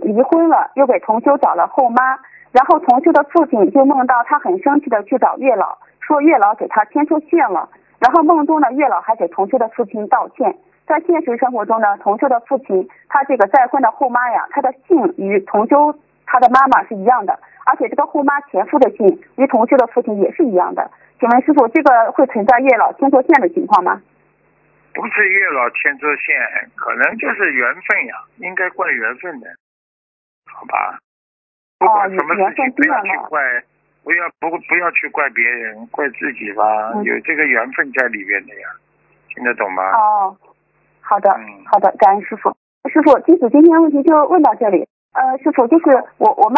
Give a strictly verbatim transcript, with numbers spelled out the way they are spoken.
离婚了，又给同修找了后妈，然后同修的父亲就梦到他很生气的去找月老，说月老给他牵错线了，然后梦中呢，月老还给同修的父亲道歉。在现实生活中呢，同修的父亲他这个再婚的后妈呀，他的姓与同修他的妈妈是一样的，而且这个后妈前夫的姓与同修的父亲也是一样的。请问师傅，这个会存在月老牵错线的情况吗？ 不是月老牵错线，可能就是缘分呀，应该怪缘分的，好吧？不管什么事情不要去怪，不要不不要去怪别人，怪自己吧，嗯、有这个缘分在里边的呀，听得懂吗？ 哦，好的， 嗯、 好的，感恩师傅。师傅，弟子今天问题就问到这里。呃，师傅，就是我我妈